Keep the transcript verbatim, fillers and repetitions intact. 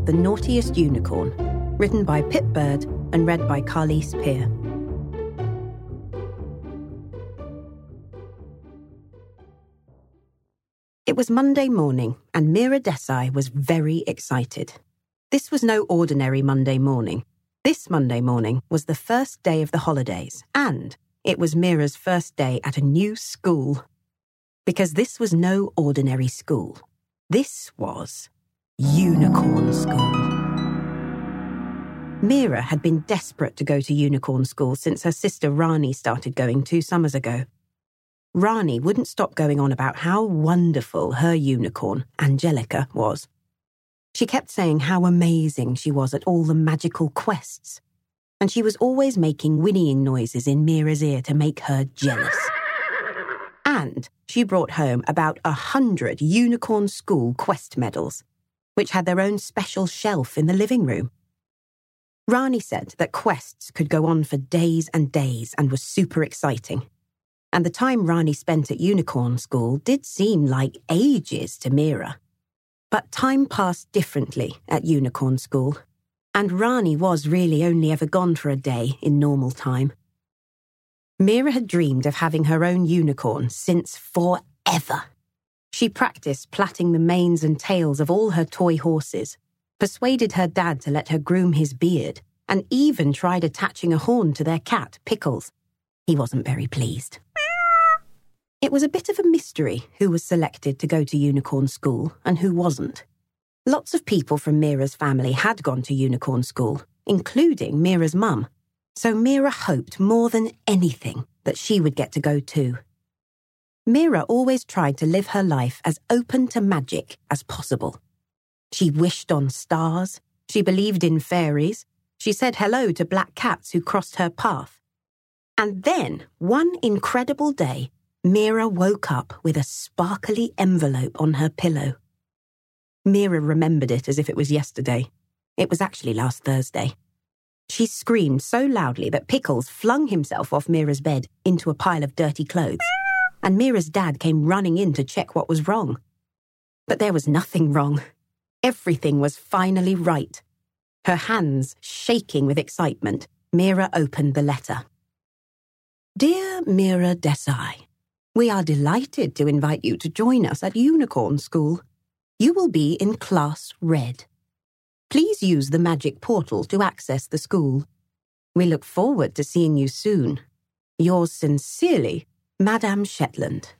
The Naughtiest Unicorn, written by Pip Bird and read by Carlise Peer. It was Monday morning, and Meera Desai was very excited. This was no ordinary Monday morning. This Monday morning was the first day of the holidays, and it was Meera's first day at a new school. Because this was no ordinary school. This was Unicorn School. Meera had been desperate to go to Unicorn School since her sister Rani started going two summers ago. Rani wouldn't stop going on about how wonderful her unicorn, Angelica, was. She kept saying how amazing she was at all the magical quests, and she was always making whinnying noises in Meera's ear to make her jealous. And she brought home about a hundred Unicorn School quest medals, which had their own special shelf in the living room. Rani said that quests could go on for days and days and was super exciting. And the time Rani spent at Unicorn School did seem like ages to Meera. But time passed differently at Unicorn School, and Rani was really only ever gone for a day in normal time. Meera had dreamed of having her own unicorn since forever. She practiced plaiting the manes and tails of all her toy horses, persuaded her dad to let her groom his beard, and even tried attaching a horn to their cat, Pickles. He wasn't very pleased. It was a bit of a mystery who was selected to go to Unicorn School and who wasn't. Lots of people from Meera's family had gone to Unicorn School, including Meera's mum, so Meera hoped more than anything that she would get to go too. Meera always tried to live her life as open to magic as possible. She wished on stars, she believed in fairies, she said hello to black cats who crossed her path. And then, one incredible day, Meera woke up with a sparkly envelope on her pillow. Meera remembered it as if it was yesterday. It was actually last Thursday. She screamed so loudly that Pickles flung himself off Meera's bed into a pile of dirty clothes, and Meera's dad came running in to check what was wrong. But there was nothing wrong. Everything was finally right. Her hands shaking with excitement, Meera opened the letter. Dear Meera Desai, we are delighted to invite you to join us at Unicorn School. You will be in Class Red. Please use the magic portal to access the school. We look forward to seeing you soon. Yours sincerely, Madame Shetland.